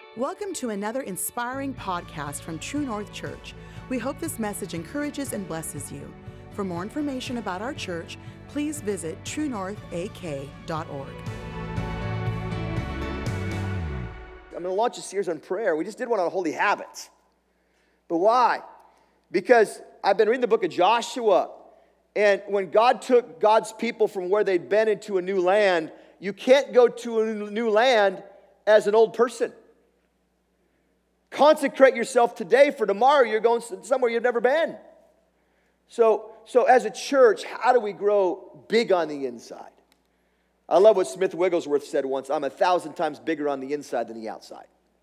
Welcome to another inspiring podcast from True North Church. We hope this message encourages and blesses you. For more information about our church, please visit truenorthak.org. I'm going to launch a series on prayer. We just did one on holy habits. But why? Because I've been reading the book of Joshua, and when God took God's people from where they'd been into a new land, you can't go to a new land as an old person. Consecrate yourself today, for tomorrow you're going somewhere you've never been. So as a church, how do we grow big on the inside? I love what Smith Wigglesworth said once: I'm 1,000 times bigger on the inside than the outside.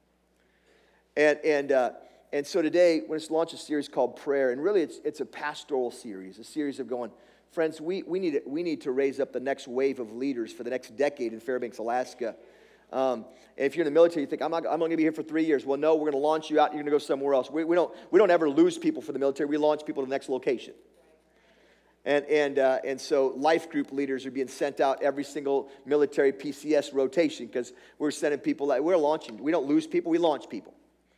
And so today, we're going to launch a series called Prayer, and really it's a pastoral series, a series of going, friends, we need to raise up the next wave of leaders for the next decade in Fairbanks, Alaska. And if you're in the military, you think, I'm only going to be here for 3 years. Well, no, we're going to launch you out. You're going to go somewhere else. We don't ever lose people for the military. We launch people to the next location. And so life group leaders are being sent out every single military PCS rotation because we're sending people. We're launching. We don't lose people. We launch people.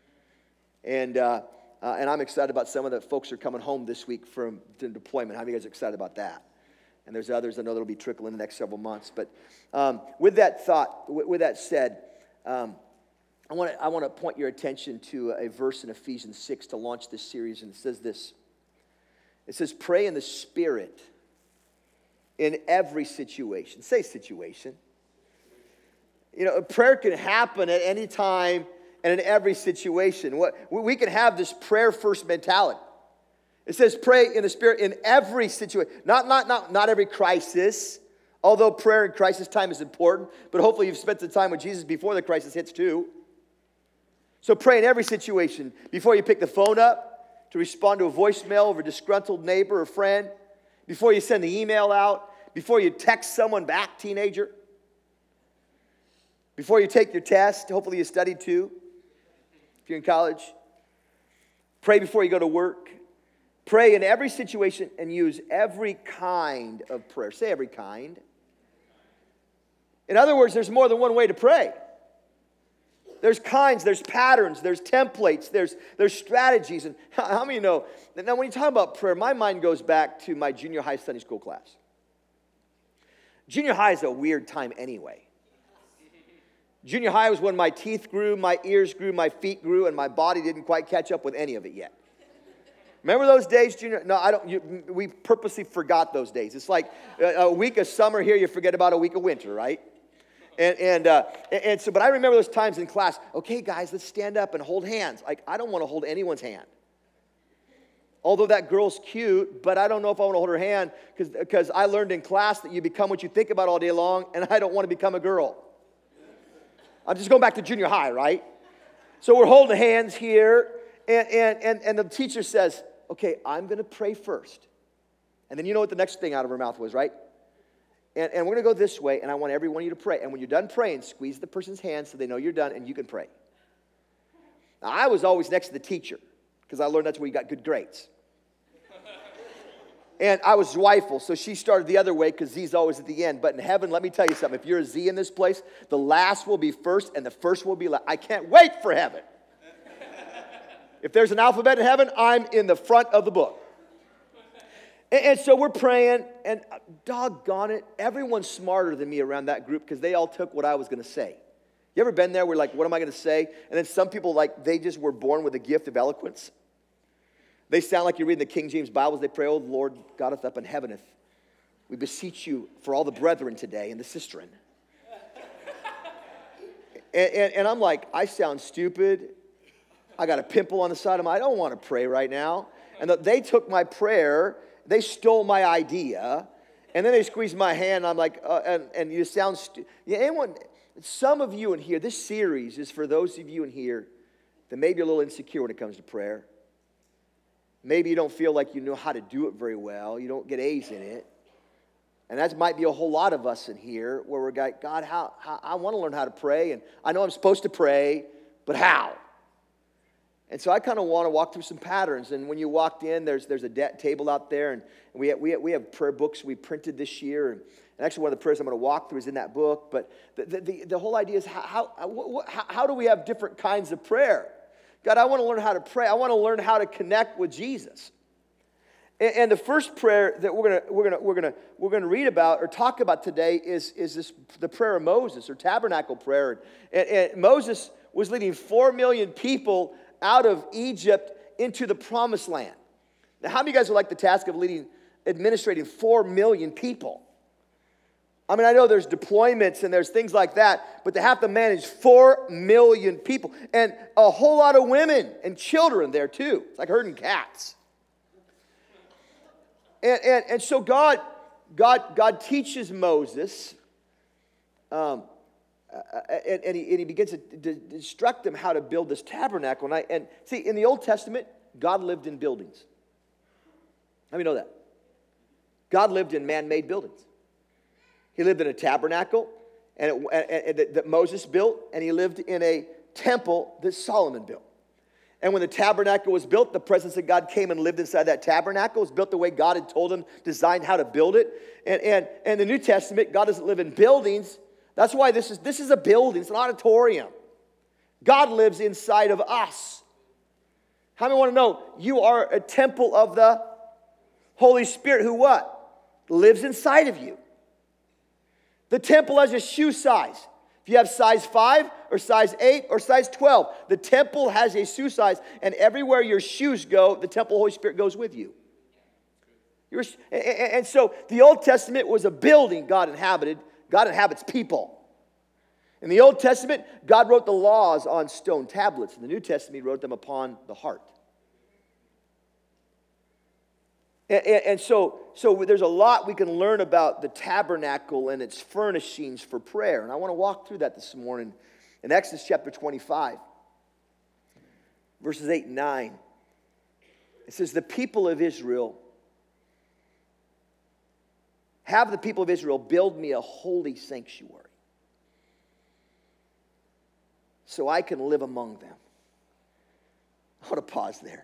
And I'm excited about some of the folks who are coming home this week from deployment. How many of you guys are excited about that? And there's others I know that'll be trickling in the next several months. But with that said, I want to point your attention to a verse in Ephesians 6 to launch this series, and it says this. It says, "Pray in the Spirit in every situation." Say situation. You know, prayer can happen at any time and in every situation. We can have this prayer first mentality. It says pray in the Spirit in every situation. Not every crisis, although prayer in crisis time is important, but hopefully you've spent the time with Jesus before the crisis hits too. So pray in every situation. Before you pick the phone up to respond to a voicemail of a disgruntled neighbor or friend, before you send the email out, before you text someone back, teenager, before you take your test, hopefully you studied too, if you're in college. Pray before you go to work. Pray in every situation and use every kind of prayer. Say every kind. In other words, there's more than one way to pray. There's kinds, there's patterns, there's templates, there's strategies. And how many know? Now, when you talk about prayer, my mind goes back to my junior high Sunday school class. Junior high is a weird time anyway. Junior high was when my teeth grew, my ears grew, my feet grew, and my body didn't quite catch up with any of it yet. Remember those days, junior? No, I don't. We purposely forgot those days. It's like a week of summer here, you forget about a week of winter, right? And so, but I remember those times in class. Okay, guys, let's stand up and hold hands. Like, I don't want to hold anyone's hand. Although that girl's cute, but I don't know if I want to hold her hand because I learned in class that you become what you think about all day long, and I don't want to become a girl. I'm just going back to junior high, right? So we're holding hands here, and the teacher says, okay, I'm going to pray first. And then you know what the next thing out of her mouth was, right? And we're going to go this way, and I want every one of you to pray. And when you're done praying, squeeze the person's hand so they know you're done and you can pray. Now, I was always next to the teacher because I learned that's where you got good grades. And I was joyful, so she started the other way because Z's always at the end. But in heaven, let me tell you something. If you're a Z in this place, the last will be first and the first will be last. I can't wait for heaven. If there's an alphabet in heaven, I'm in the front of the book. And so we're praying, and doggone it, everyone's smarter than me around that group because they all took what I was going to say. You ever been there where like, what am I going to say? And then some people, like, they just were born with a gift of eloquence. They sound like you're reading the King James Bibles. They pray, "Oh, Lord, God up in heaven, we beseech you for all the brethren today in the cistern." and I'm like, I sound stupid. I got a pimple on the side of my, I don't want to pray right now. And they took my prayer, they stole my idea, and then they squeezed my hand, and I'm like, and you sound stupid. Some of you in here, this series is for those of you in here that may be a little insecure when it comes to prayer. Maybe you don't feel like you know how to do it very well. You don't get A's in it. And that might be a whole lot of us in here where we're like, God, how I want to learn how to pray, and I know I'm supposed to pray, but how? And so I kind of want to walk through some patterns. And when you walked in, there's a table out there, and we have prayer books we printed this year. And actually, one of the prayers I'm going to walk through is in that book. But the whole idea is how do we have different kinds of prayer? God, I want to learn how to pray. I want to learn how to connect with Jesus. And the first prayer that we're gonna read about or talk about today is the prayer of Moses, or tabernacle prayer. And Moses was leading 4 million people out of Egypt into the promised land. Now, how many of you guys would like the task of administrating 4 million people? I mean, I know there's deployments and there's things like that, but to have to manage 4 million people and a whole lot of women and children there too. It's like herding cats. And so God teaches Moses, and he begins to instruct them how to build this tabernacle. And see, in the Old Testament, God lived in buildings. How many know that? God lived in man-made buildings. He lived in a tabernacle that Moses built, and he lived in a temple that Solomon built. And when the tabernacle was built, the presence of God came and lived inside that tabernacle. It was built the way God had told him, designed how to build it. And the New Testament, God doesn't live in buildings. That's why this is a building. It's an auditorium. God lives inside of us. How many want to know you are a temple of the Holy Spirit who what? Lives inside of you. The temple has a shoe size. If you have size 5 or size 8 or size 12, the temple has a shoe size, and everywhere your shoes go, the temple Holy Spirit goes with you. And so the Old Testament was a building God inhabited. God inhabits people. In the Old Testament, God wrote the laws on stone tablets. In the New Testament, He wrote them upon the heart. And so there's a lot we can learn about the tabernacle and its furnishings for prayer. And I want to walk through that this morning in Exodus chapter 25, verses 8 and 9. It says, the people of Israel, have the people of Israel build me a holy sanctuary so I can live among them. I want to pause there.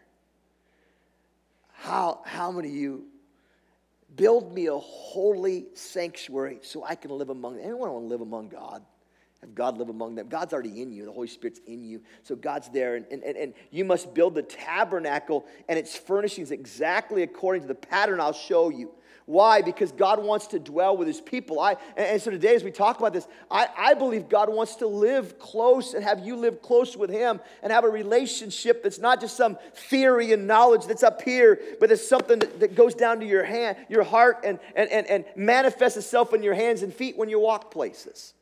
How many of you build me a holy sanctuary so I can live among them? Anyone want to live among God? Have God live among them? God's already in you. The Holy Spirit's in you. So God's there. And you must build the tabernacle and its furnishings exactly according to the pattern I'll show you. Why? Because God wants to dwell with His people. And so today as we talk about this, I believe God wants to live close and have you live close with Him and have a relationship that's not just some theory and knowledge that's up here, but it's something that goes down to your hand, your heart, and manifests itself in your hands and feet when you walk places.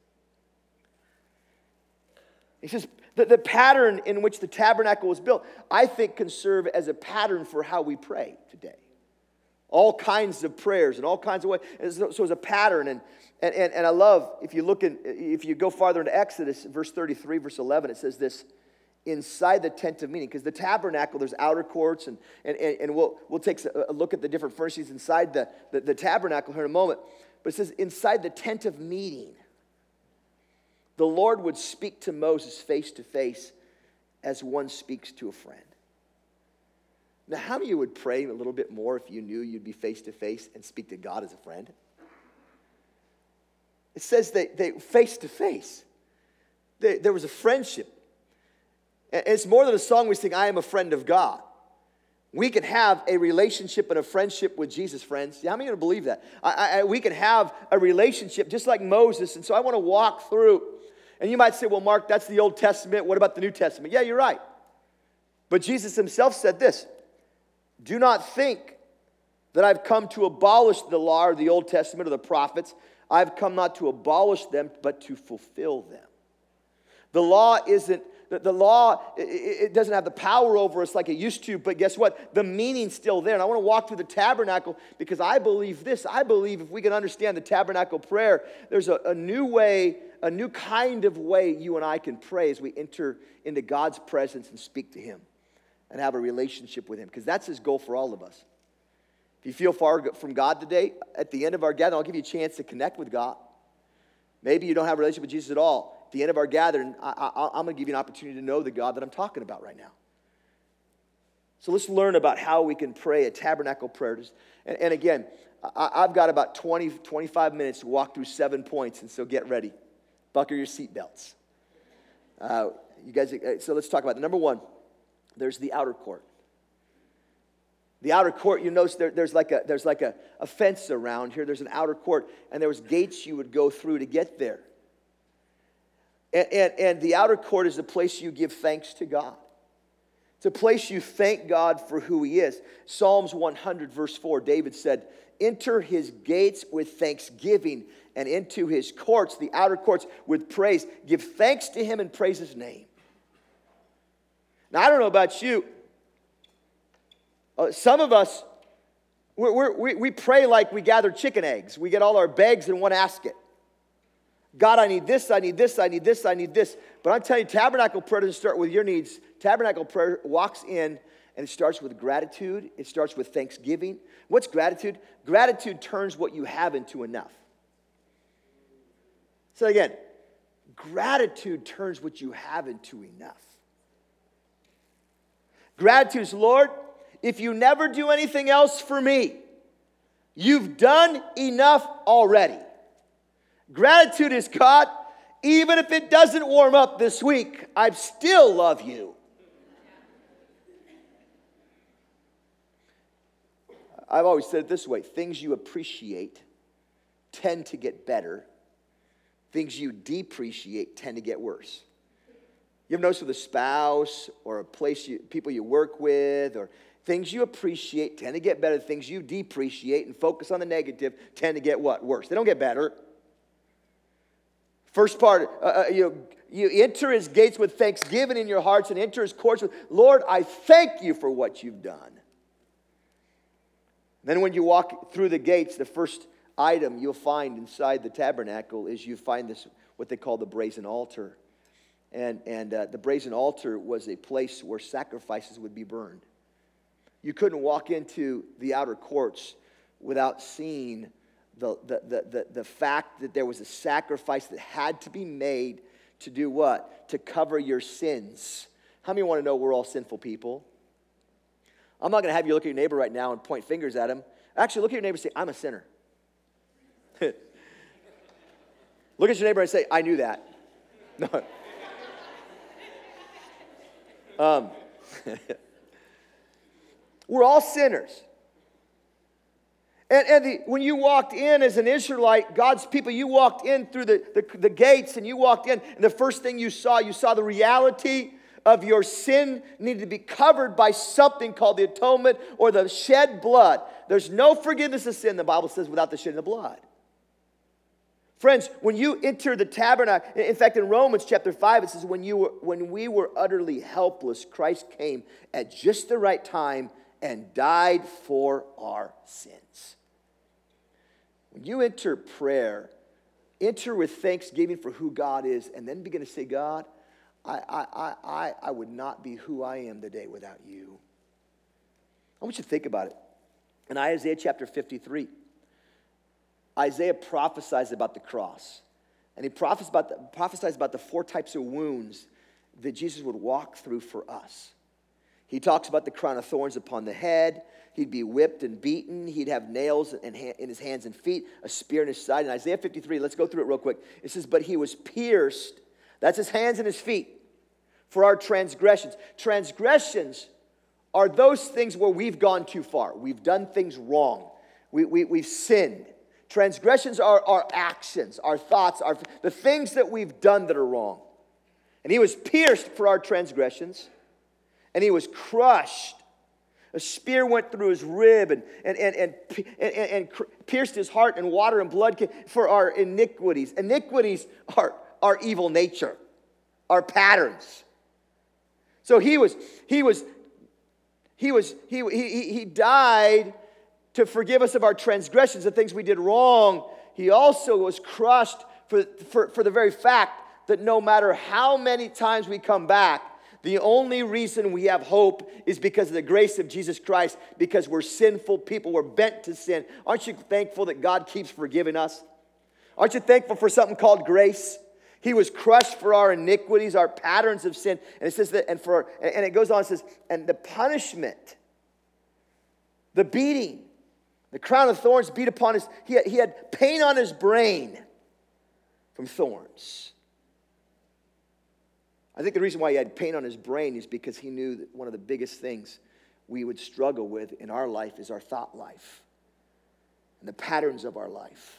He says, the pattern in which the tabernacle was built, I think can serve as a pattern for how we pray today. All kinds of prayers and all kinds of ways. So it's a pattern. And I love, if you go farther into Exodus, verse 33, verse 11, it says this, inside the tent of meeting. Because the tabernacle, there's outer courts, and we'll take a look at the different furnishings inside the tabernacle here in a moment. But it says, inside the tent of meeting, the Lord would speak to Moses face to face as one speaks to a friend. Now, how many of you would pray a little bit more if you knew you'd be face to face and speak to God as a friend? It says they face to face. There was a friendship. And it's more than a song we sing, I am a friend of God. We can have a relationship and a friendship with Jesus, friends. How many of you believe that? We can have a relationship just like Moses. And so I want to walk through. And you might say, well, Mark, that's the Old Testament. What about the New Testament? Yeah, you're right. But Jesus Himself said this, do not think that I've come to abolish the law or the Old Testament or the prophets. I've come not to abolish them, but to fulfill them. The law it doesn't have the power over us like it used to, but guess what? The meaning's still there. And I want to walk through the tabernacle because I believe this. I believe if we can understand the tabernacle prayer, there's a new way, a new kind of way you and I can pray as we enter into God's presence and speak to Him and have a relationship with Him, because that's His goal for all of us. If you feel far from God today, at the end of our gathering, I'll give you a chance to connect with God. Maybe you don't have a relationship with Jesus at all. At the end of our gathering, I'm going to give you an opportunity to know the God that I'm talking about right now. So let's learn about how we can pray a tabernacle prayer. And again, I've got about 20, 25 minutes to walk through 7 points, and so get ready. Buckle your seatbelts. You guys, so let's talk about it. Number one, there's the outer court. The outer court, you notice there's like a fence around here. There's an outer court, and there was gates you would go through to get there. And the outer court is the place you give thanks to God. It's a place you thank God for who He is. Psalms 100, verse 4, David said, enter His gates with thanksgiving and into His courts, the outer courts, with praise. Give thanks to Him and praise His name. Now, I don't know about you. Some of us, we pray like we gather chicken eggs. We get all our bags in one basket. God, I need this, I need this, I need this, I need this. But I'm telling you, tabernacle prayer doesn't start with your needs. Tabernacle prayer walks in, and it starts with gratitude. It starts with thanksgiving. What's gratitude? Gratitude turns what you have into enough. So again, gratitude turns what you have into enough. Gratitude is, Lord, if you never do anything else for me, you've done enough already. Gratitude is, God, even if it doesn't warm up this week, I still love you. I've always said it this way: things you appreciate tend to get better. Things you depreciate tend to get worse. You ever notice with a spouse or a place, people you work with, or things you appreciate tend to get better. Things you depreciate and focus on the negative tend to get what? Worse. They don't get better. First part, you enter His gates with thanksgiving in your hearts and enter His courts with, Lord, I thank you for what you've done. Then when you walk through the gates, the first item you'll find inside the tabernacle is you find this, what they call the brazen altar. And the brazen altar was a place where sacrifices would be burned. You couldn't walk into the outer courts without seeing the fact that there was a sacrifice that had to be made to do what? To cover your sins. How many want to know we're all sinful people? I'm not going to have you look at your neighbor right now and point fingers at him. Actually, look at your neighbor and say, I'm a sinner. Look at your neighbor and say, I knew that. No. We're all sinners. And when you walked in as an Israelite, God's people, you walked in through the gates and you walked in, and the first thing you saw the reality of your sin needed to be covered by something called the atonement or the shed blood. There's no forgiveness of sin, the Bible says, without the shedding of blood. Friends, when you enter the tabernacle, in fact, in Romans chapter 5, it says, when we were utterly helpless, Christ came at just the right time and died for our sins. When you enter prayer, enter with thanksgiving for who God is, and then begin to say, God, I would not be who I am today without you. I want you to think about it. In Isaiah chapter 53, Isaiah prophesies about the cross. And he prophesies about the 4 types of wounds that Jesus would walk through for us. He talks about the crown of thorns upon the head. He'd be whipped and beaten. He'd have nails in his hands and feet, a spear in his side. In Isaiah 53, let's go through it real quick. It says, but he was pierced. That's his hands and his feet for our transgressions. Transgressions are those things where we've gone too far. We've done things wrong. We've sinned. Transgressions are our actions, our thoughts, the things that we've done that are wrong. And he was pierced for our transgressions, and he was crushed. A spear went through his rib and pierced his heart, and water and blood came for our iniquities. Iniquities are our evil nature, our patterns. So he died to forgive us of our transgressions, the things we did wrong. He also was crushed for the very fact that no matter how many times we come back, the only reason we have hope is because of the grace of Jesus Christ, because we're sinful people. We're bent to sin. Aren't you thankful that God keeps forgiving us? Aren't you thankful for something called grace? He was crushed for our iniquities, our patterns of sin. And it says that, and it goes on, it says, and the punishment, the beating, the crown of thorns beat upon his, he had pain on his brain from thorns. I think the reason why he had pain on his brain is because he knew that one of the biggest things we would struggle with in our life is our thought life and the patterns of our life.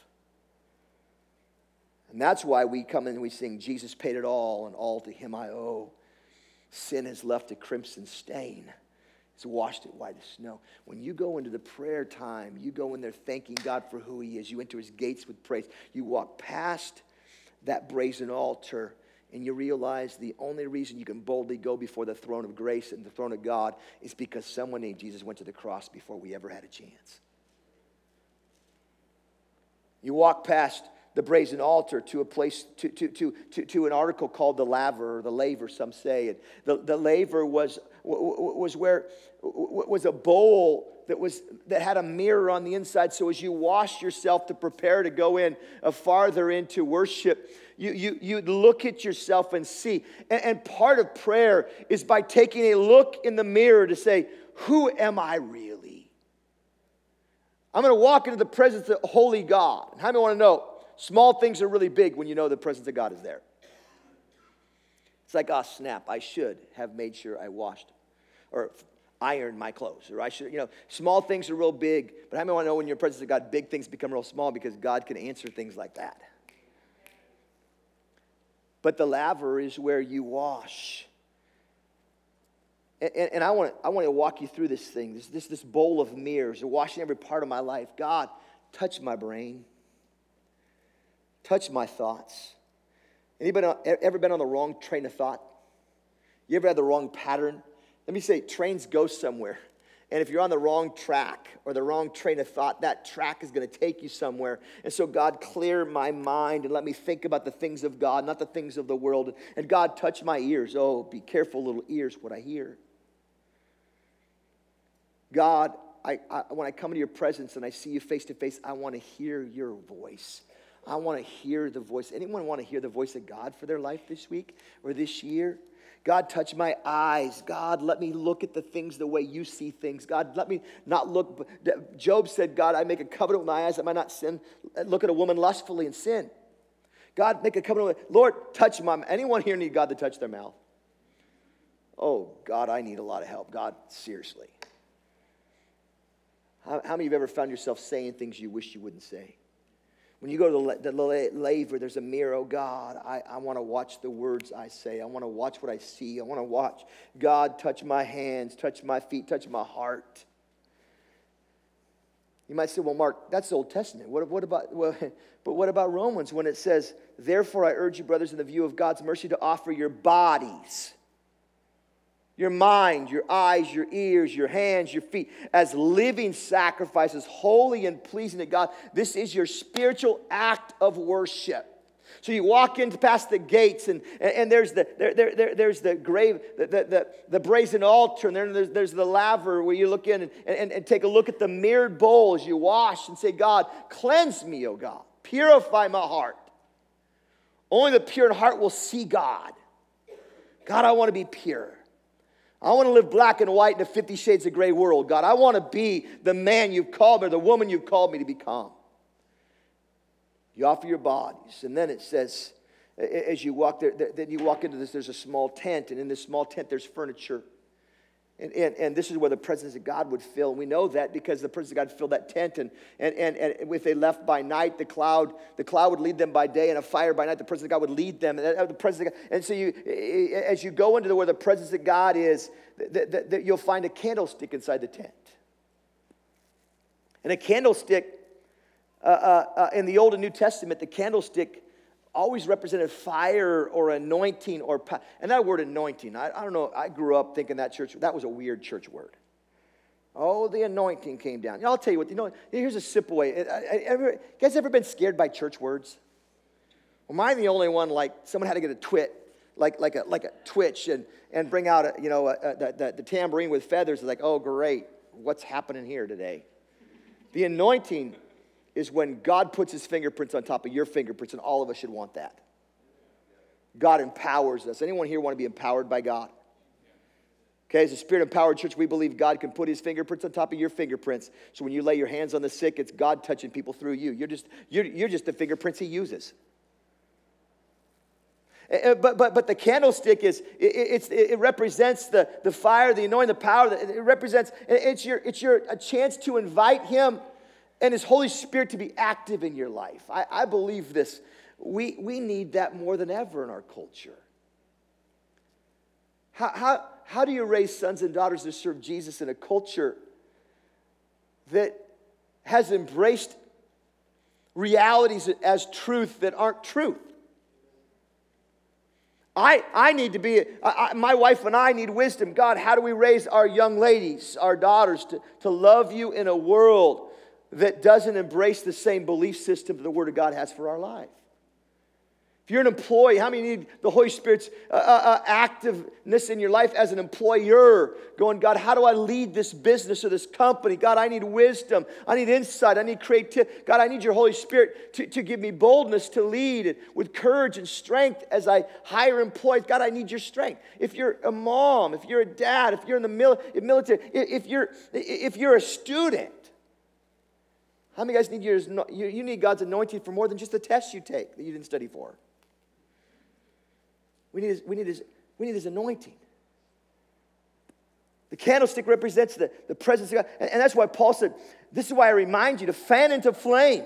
And that's why we come in and we sing, Jesus paid it all, and all to him I owe. Sin has left a crimson stain. It's washed it white as snow. When you go into the prayer time, you go in there thanking God for who he is. You enter his gates with praise. You walk past that brazen altar, and you realize the only reason you can boldly go before the throne of grace and the throne of God is because someone named Jesus went to the cross before we ever had a chance. You walk past the brazen altar to a place, to an article called the laver, or the laver, some say. And the laver was a bowl that had a mirror on the inside. So as you wash yourself to prepare to go in farther into worship, you'd look at yourself and see. And part of prayer is by taking a look in the mirror to say, who am I really? I'm going to walk into the presence of the holy God. And how many want to know? Small things are really big when you know the presence of God is there. It's like, oh, snap, I should have made sure I washed or ironed my clothes. Or I should, small things are real big. But how many want to know when you're in the presence of God, big things become real small because God can answer things like that. But the laver is where you wash. And I want to walk you through this thing, this bowl of mirrors, washing every part of my life. God, touch my brain. Touch my thoughts. Anybody ever been on the wrong train of thought? You ever had the wrong pattern? Let me say, trains go somewhere. And if you're on the wrong track or the wrong train of thought, that track is going to take you somewhere. And so God, clear my mind and let me think about the things of God, not the things of the world. And God, touch my ears. Oh, be careful, little ears, what I hear. God, when I come into your presence and I see you face to face, I want to hear your voice. I want to hear the voice. Anyone want to hear the voice of God for their life this week or this year? God, touch my eyes. God, let me look at the things the way you see things. God, let me not look. Job said, God, I make a covenant with my eyes that I might not sin. Look at a woman lustfully and sin. God, make a covenant with, Lord, touch my mouth. Anyone here need God to touch their mouth? Oh, God, I need a lot of help. God, seriously. How many of you have ever found yourself saying things you wish you wouldn't say? When you go to the laver, there's a mirror. Oh, God, I want to watch the words I say. I want to watch what I see. I want to watch. God, touch my hands, touch my feet, touch my heart. You might say, well, Mark, that's the Old Testament. What about Romans when it says, therefore I urge you, brothers, in the view of God's mercy, to offer your bodies, your mind, your eyes, your ears, your hands, your feet, as living sacrifices, holy and pleasing to God. This is your spiritual act of worship. So you walk in past the gates, and there's the grave, the brazen altar, and then there's the laver where you look in and take a look at the mirrored bowl as you wash and say, God, cleanse me, O God. Purify my heart. Only the pure in heart will see God. God, I want to be pure. I want to live black and white in a 50 shades of gray world, God. I want to be the man you've called me, or the woman you've called me to become. You offer your bodies. And then it says, as you walk there, then you walk into this, there's a small tent. And in this small tent, there's furniture. And this is where the presence of God would fill. And we know that because the presence of God filled that tent. And if they left by night, the cloud would lead them by day, and a fire by night, the presence of God would lead them. And the presence of God. And so as you go into where the presence of God is, you'll find a candlestick inside the tent. And a candlestick, in the Old and New Testament, the candlestick always represented fire or anointing or power. And that word anointing, I don't know, I grew up thinking that was a weird church word. Oh, the anointing came down. I'll tell you what, here's a simple way. You guys ever been scared by church words? Well, am I the only one, like someone had to get a twit, like a twitch and bring out the tambourine with feathers, like, oh, great, what's happening here today? The anointing is when God puts his fingerprints on top of your fingerprints, and all of us should want that. God empowers us. Anyone here want to be empowered by God? Okay, as a Spirit-empowered church, we believe God can put his fingerprints on top of your fingerprints. So when you lay your hands on the sick, it's God touching people through you. You're just the fingerprints he uses. But the candlestick it represents the fire, the anointing, the power. It represents, it's a chance to invite him and his Holy Spirit to be active in your life. I believe this. We need that more than ever in our culture. How do you raise sons and daughters to serve Jesus in a culture that has embraced realities as truth that aren't truth? I need to be, my wife and I need wisdom. God, how do we raise our young ladies, our daughters, to love you in a world that doesn't embrace the same belief system that the Word of God has for our life? If you're an employee, how many need the Holy Spirit's activeness in your life as an employer? Going, God, how do I lead this business or this company? God, I need wisdom. I need insight. I need creativity. God, I need your Holy Spirit to give me boldness to lead with courage and strength as I hire employees. God, I need your strength. If you're a mom, if you're a dad, if you're in the military, if you're a student, how many guys need you need God's anointing for more than just the tests you take that you didn't study for? We need his anointing. The candlestick represents the presence of God. And that's why Paul said, this is why I remind you to fan into flame.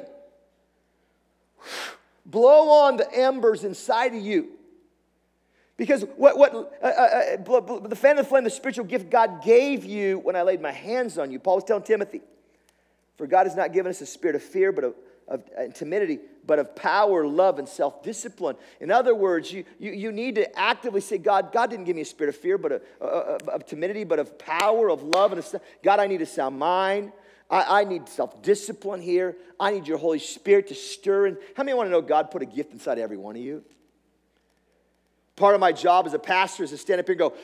Blow on the embers inside of you. Because the fan into flame, the spiritual gift God gave you when I laid my hands on you. Paul was telling Timothy, for God has not given us a spirit of fear, but of timidity, but of power, love, and self-discipline. In other words, you need to actively say, God didn't give me a spirit of fear, but of timidity, but of power, of love, and God, I need a sound mind. I need self-discipline here. I need your Holy Spirit to stir in. How many want to know God put a gift inside every one of you? Part of my job as a pastor is to stand up here and go,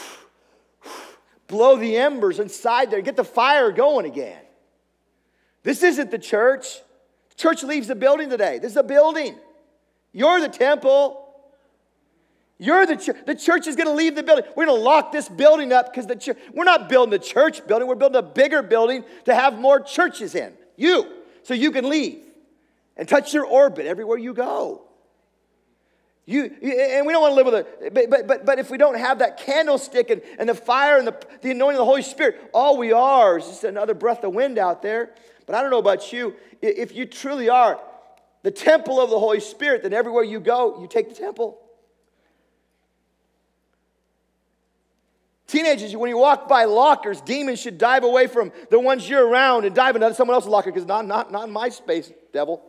blow the embers inside there, get the fire going again. This isn't the church. The church leaves the building today. This is a building. You're the temple. You're the church. The church is going to leave the building. We're going to lock this building up because we're not building the church building. We're building a bigger building to have more churches in. So you can leave and touch your orbit everywhere you go. And we don't want to live with it. But if we don't have that candlestick and the fire and the anointing of the Holy Spirit, all we are is just another breath of wind out there. But I don't know about you. If you truly are the temple of the Holy Spirit, then everywhere you go, you take the temple. Teenagers, when you walk by lockers, demons should dive away from the ones you're around and dive into someone else's locker because not in my space, devil.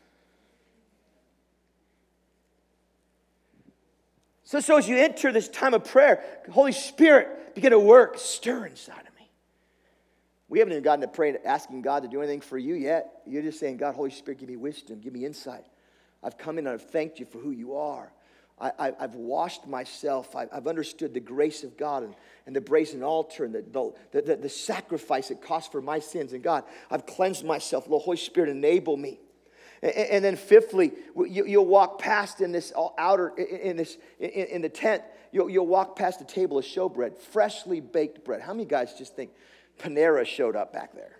So as you enter this time of prayer, Holy Spirit, begin to work, stir inside of me. We haven't even gotten to praying, asking God to do anything for you yet. You're just saying, God, Holy Spirit, give me wisdom, give me insight. I've come in and I've thanked you for who you are. I've washed myself. I've understood the grace of God and the brazen altar and the sacrifice it cost for my sins. And God, I've cleansed myself. Lord, Holy Spirit, enable me. And then fifthly, you'll walk past in this in the tent. You'll walk past a table of showbread, freshly baked bread. How many guys just think Panera showed up back there?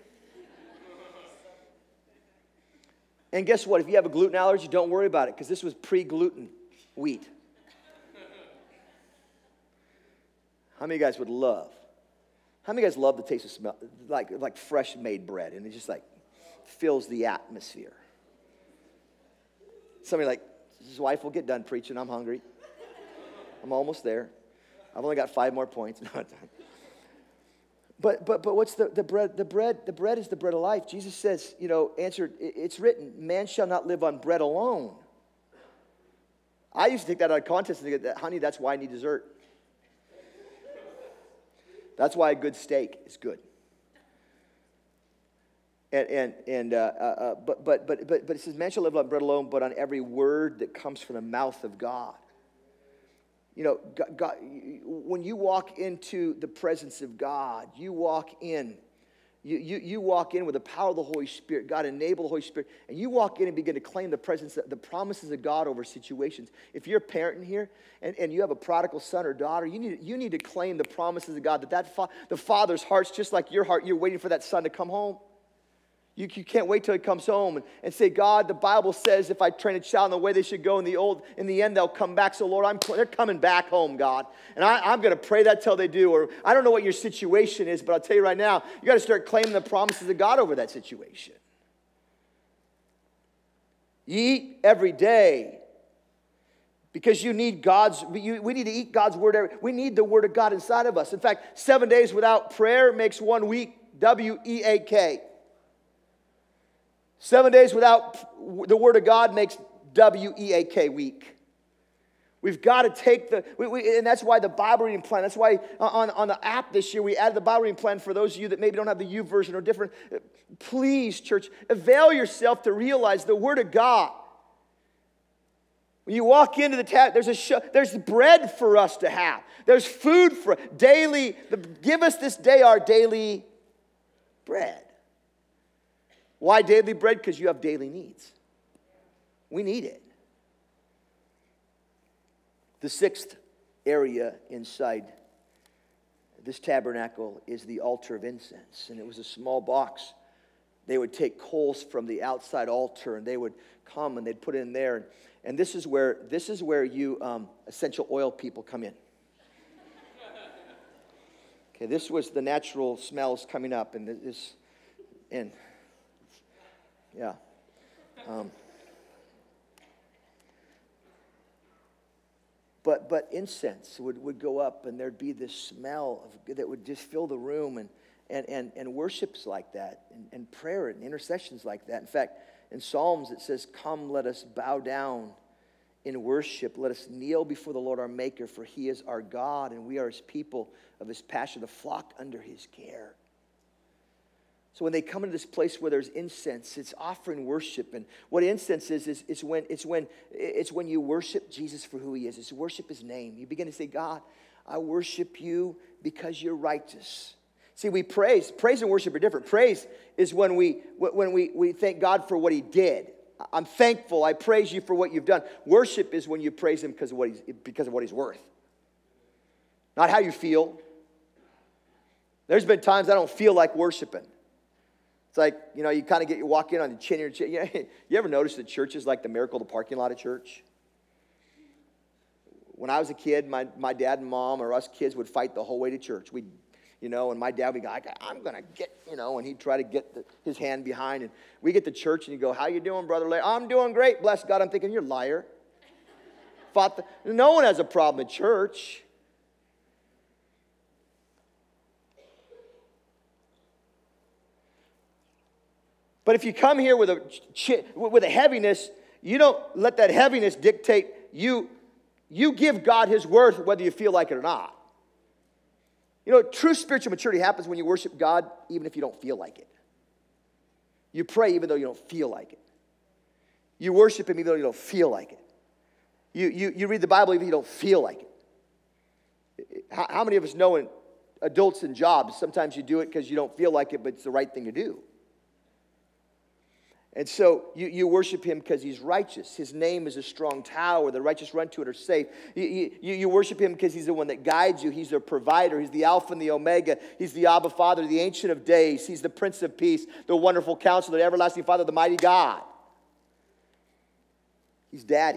And guess what? If you have a gluten allergy, don't worry about it because this was pre-gluten wheat. How many guys would love? How many guys love the taste of smell like fresh made bread and it just like fills the atmosphere? Somebody like, his wife will get done preaching. I'm hungry. I'm almost there. I've only got 5 more points. But what's the bread? The bread is the bread of life. Jesus says, answered, it's written, man shall not live on bread alone. I used to take that out of context and think, honey, that's why I need dessert. That's why a good steak is good. But it says, man shall live on bread alone, but on every word that comes from the mouth of God. God, when you walk into the presence of God, you walk in You walk in with the power of the Holy Spirit. God enable the Holy Spirit. And you walk in and begin to claim the promises of God over situations. If you're a parent in here and you have a prodigal son or daughter, you need to claim the promises of God. The father's heart's just like your heart. You're waiting for that son to come home. You can't wait till he comes home and say, God, the Bible says if I train a child in the way they should go, in the end they'll come back. So Lord, they're coming back home, God. And I'm going to pray that till they do. Or I don't know what your situation is, but I'll tell you right now, you got to start claiming the promises of God over that situation. You eat every day because we need to eat God's word. We need the word of God inside of us. In fact, 7 days without prayer makes 1 week, W-E-A-K. 7 days without the Word of God makes W-E-A-K, week. We've got to take and that's why the Bible reading plan, that's why on the app this year we added the Bible reading plan for those of you that maybe don't have the U version or different. Please, church, avail yourself to realize the Word of God. When you walk into the tab, there's bread for us to have. There's food for daily. Give us this day our daily bread. Why daily bread? Because you have daily needs. We need it. The sixth area inside this tabernacle is the altar of incense. And it was a small box. They would take coals from the outside altar and they would come and they'd put it in there. And this is where you essential oil people come in. Okay, this was the natural smells coming up, and yeah. But incense would go up, and there'd be this smell that would just fill the room, and worship's like that, and prayer and intercessions like that. In fact, in Psalms it says, "Come, let us bow down in worship. Let us kneel before the Lord our Maker, for He is our God, and we are His people of His pasture, the flock under His care." So when they come into this place where there's incense, it's offering worship. And what incense is when you worship Jesus for who He is. It's worship His name. You begin to say, God, I worship you because you're righteous. See, we praise. Praise and worship are different. Praise is when we thank God for what He did. I'm thankful. I praise you for what you've done. Worship is when you praise Him because of what He's worth. Not how you feel. There's been times I don't feel like worshiping. It's like, you walk in on the chin of your chin. You ever notice that church is like the miracle of the parking lot of church? When I was a kid, my dad and mom or us kids would fight the whole way to church. And my dad would go, I'm going to get, and he'd try to get his hand behind. And we get to church and he'd go, how you doing, Brother Larry? I'm doing great, bless God. I'm thinking, you're a liar. No one has a problem at church. But if you come here with a heaviness, you don't let that heaviness dictate you. You give God His worth whether you feel like it or not. True spiritual maturity happens when you worship God even if you don't feel like it. You pray even though you don't feel like it. You worship Him even though you don't feel like it. You read the Bible even if you don't feel like it. How many of us know in adults and jobs, sometimes you do it because you don't feel like it, but it's the right thing to do. And so you worship Him because He's righteous. His name is a strong tower. The righteous run to it are safe. You worship Him because He's the one that guides you. He's their provider. He's the Alpha and the Omega. He's the Abba Father, the Ancient of Days. He's the Prince of Peace, the Wonderful Counselor, the Everlasting Father, the Mighty God. He's Daddy.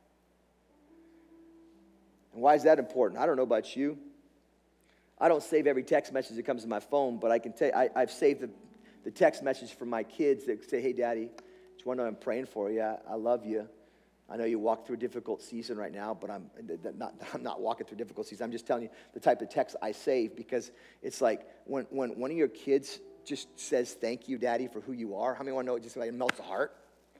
And why is that important? I don't know about you. I don't save every text message that comes to my phone, but I can tell you, I've saved the text message from my kids that say, hey, Daddy, just want to know I'm praying for you. I love you. I know you walk through a difficult season right now, but I'm not walking through a difficult season. I'm just telling you the type of text I save, because it's like when one of your kids just says, thank you, Daddy, for who you are. How many want to know it just like it melts the heart?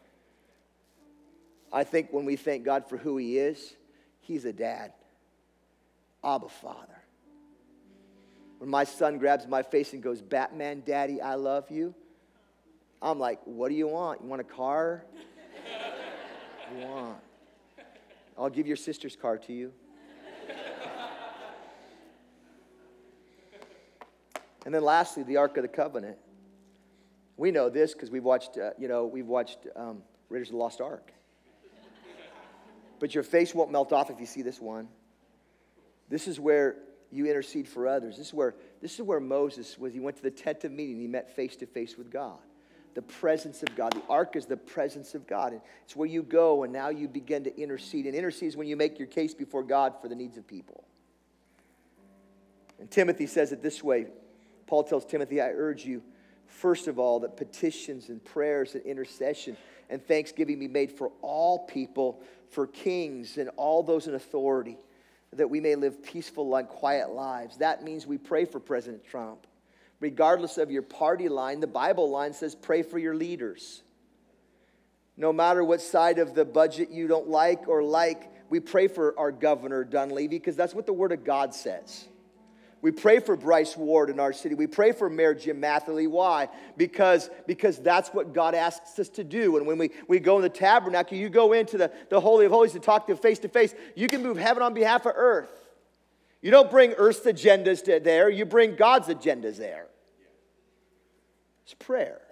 I think when we thank God for who He is, He's a dad. Abba Father. When my son grabs my face and goes, Batman, Daddy, I love you, I'm like, what do you want? You want a car? What do you want? I'll give your sister's car to you. And then lastly, the Ark of the Covenant. We know this because we've watched, Raiders of the Lost Ark. But your face won't melt off if you see this one. This is where you intercede for others. This is where Moses was. He went to the tent of meeting. He met face to face with God. The presence of God. The ark is the presence of God. And it's where you go and now you begin to intercede. And intercede is when you make your case before God for the needs of people. And Timothy says it this way. Paul tells Timothy, I urge you, first of all, that petitions and prayers and intercession and thanksgiving be made for all people, for kings and all those in authority, that we may live peaceful and quiet lives. That means we pray for President Trump. Regardless of your party line, the Bible line says pray for your leaders. No matter what side of the budget you don't like, we pray for our governor, Dunleavy, because that's what the Word of God says. We pray for Bryce Ward in our city. We pray for Mayor Jim Matherly. Why? Because that's what God asks us to do. And when we go in the tabernacle, you go into the Holy of Holies to talk to face, you can move heaven on behalf of earth. You don't bring earth's agendas there. You bring God's agendas there. It's prayer.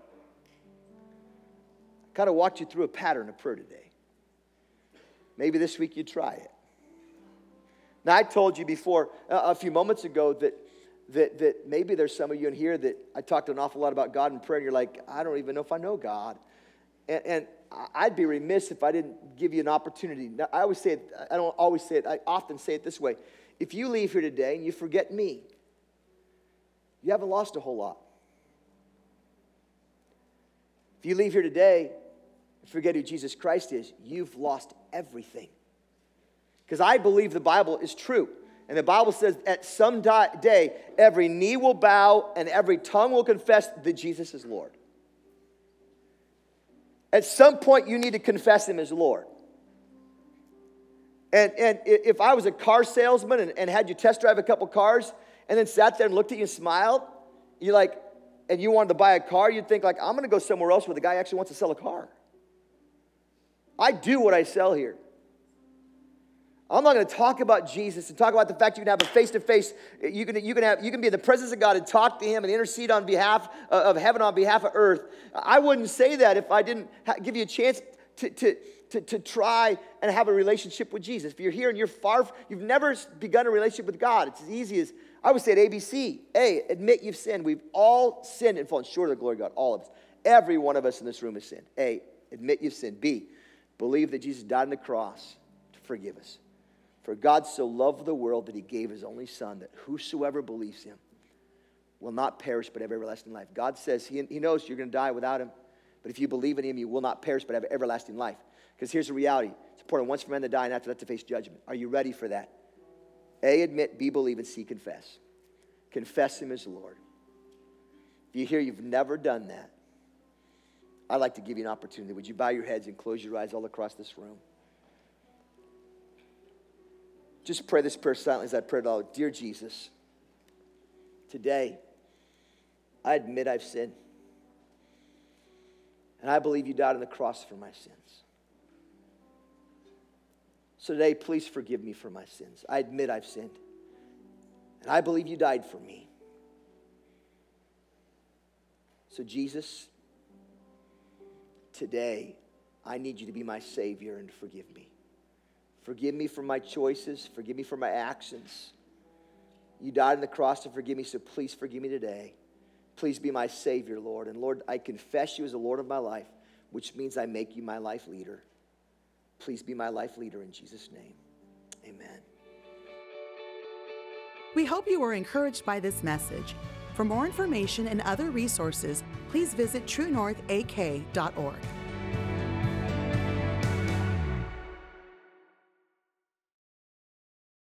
I kind of walked you through a pattern of prayer today. Maybe this week you try it. Now, I told you before, a few moments ago, that maybe there's some of you in here that I talked an awful lot about God in prayer, and you're like, I don't even know if I know God. And I'd be remiss if I didn't give you an opportunity. Now, I always say it, I don't always say it, I often say it this way. If you leave here today and you forget me, you haven't lost a whole lot. If you leave here today and forget who Jesus Christ is, you've lost everything. Because I believe the Bible is true. And the Bible says at some day, every knee will bow and every tongue will confess that Jesus is Lord. At some point, you need to confess Him as Lord. And if I was a car salesman and had you test drive a couple cars and then sat there and looked at you and smiled, you're like, and you wanted to buy a car, you'd think like, I'm going to go somewhere else where the guy actually wants to sell a car. I do what I sell here. I'm not going to talk about Jesus and talk about the fact you can have a face-to-face, you can be in the presence of God and talk to Him and intercede on behalf of heaven, on behalf of earth. I wouldn't say that if I didn't give you a chance to try and have a relationship with Jesus. If you're here and you've never begun a relationship with God, it's as easy as, I would say at ABC. A, admit you've sinned. We've all sinned and fallen short of the glory of God, all of us. Every one of us in this room has sinned. A, admit you've sinned. B, believe that Jesus died on the cross to forgive us. For God so loved the world that He gave His only Son, that whosoever believes Him will not perish but have everlasting life. God says He knows you're going to die without Him, but if you believe in Him, you will not perish but have everlasting life. Because here's the reality. It's important once for men to die and after that to face judgment. Are you ready for that? A, admit, B, believe, and C, confess. Confess Him as Lord. If you hear you've never done that, I'd like to give you an opportunity. Would you bow your heads and close your eyes all across this room? Just pray this prayer silently as I pray it out. Dear Jesus, today I admit I've sinned. And I believe You died on the cross for my sins. So today, please forgive me for my sins. I admit I've sinned. And I believe You died for me. So Jesus, today I need You to be my Savior and forgive me. Forgive me for my choices. Forgive me for my actions. You died on the cross to forgive me, so please forgive me today. Please be my Savior, Lord. And Lord, I confess You as the Lord of my life, which means I make You my life leader. Please be my life leader in Jesus' name. Amen. We hope you were encouraged by this message. For more information and other resources, please visit truenorthak.org.